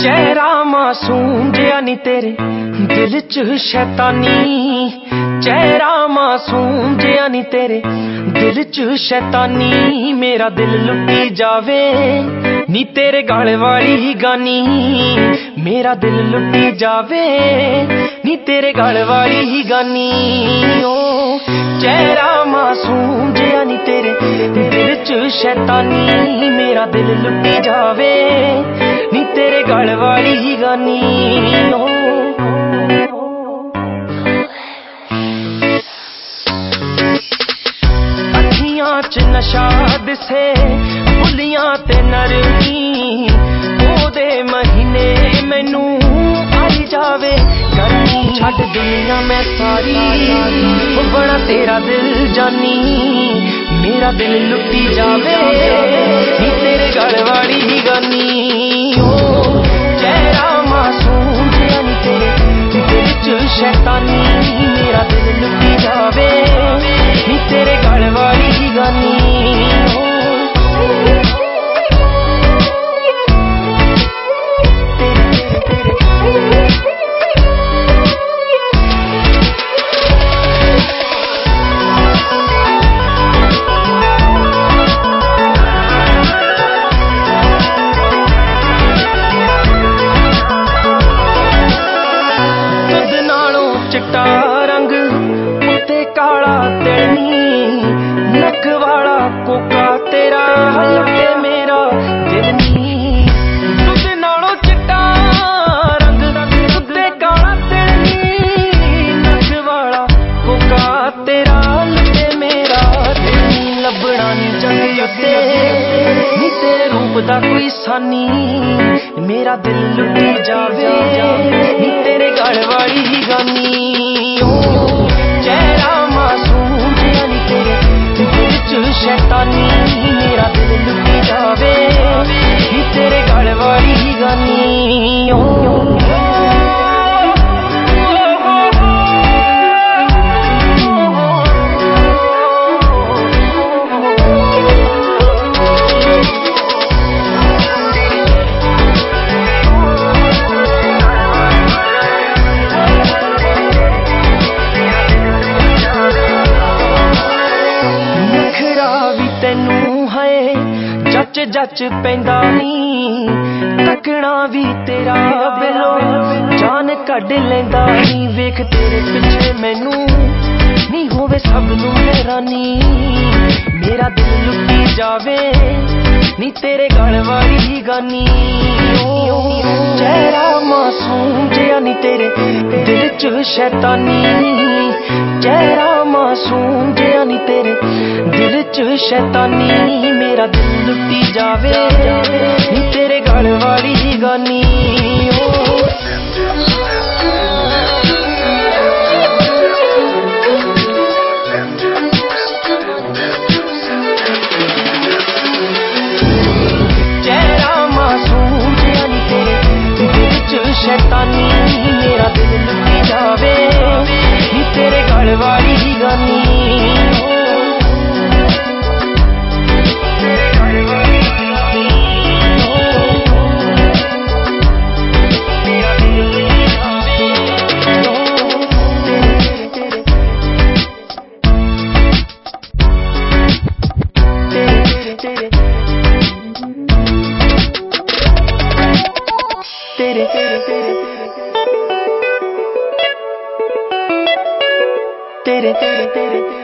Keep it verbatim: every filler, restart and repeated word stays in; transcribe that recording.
चेहरा मासूम जिया नी तेरे दिल च शैतानी, चेहरा मासूम जिया नी तेरे दिल च शैतानी। मेरा दिल लुटी जावे नी तेरे गल वाली ही गानी, मेरा दिल लुटी जावे नी तेरे गल वाली ही गानी। ओ चेहरा मासूम जिया नी तेरे दिल च शैतानी, मेरा दिल लुटी जावे नी तेरे गल वाली ही गानी। ओ अखियां च नशा दिसे बुलियां ते नरमी, ओदे महीने मैनू आई जावे गर्मी। छड्ड दुनिया मैं सारी बड़ा तेरा दिल जानी, मेरा दिल लुटी जावे नी तेरे गल वाली ही गानी। ओ चेहरा मासूम जिया नी तेरे दिल च शैतानी, मेरा दिल लुटी जावे नी तेरे गल वाली ही गानी। चिट्टा रंग उत्ते काला तेनी, नक वाला कोका तेरा लुटे मेरा दिल नी। दुध नालों चिट्टा रंग उत्ते काला तेनी, नक वाला कोका तेरा लुटे मेरा दिल नी। लभना नी जंग उत्ते नी तेरे रूप दा कोई सानी, मेरा दिल लुटी जावे नी तेरे गल वाली ही गानी। चेहरा मासूम जिया नी तेरे दिल च शैतानी, मेरा दिल लुटी जावे नी तेरे गल वाली ही गानी। ओ जच जच पैंदा नी, तकना भी तेरा बिलो जान कढ लैंदा नी। वेख तेरे पिछे मैनू नी होवे सब नू हैरानी, मेरा दिल लुटी जावे नी तेरे गल वाली ही गानी। ओ चेहरा मासूम जिया नी तेरे दिल च शैतानी, चेहरा मासूम जिया नी तेरे दिल च शैतानी। मेरा दिल लुटी जावे नी तेरे गल वाली ही गानी। ओ चेहरा मासूम जिया नी तेरे दिल च शैतानी, मेरा दिल लुटी जावे नी तेरे गल वाली ही गानी। तेरे तेरे तेरे तेरे तेरे तेरे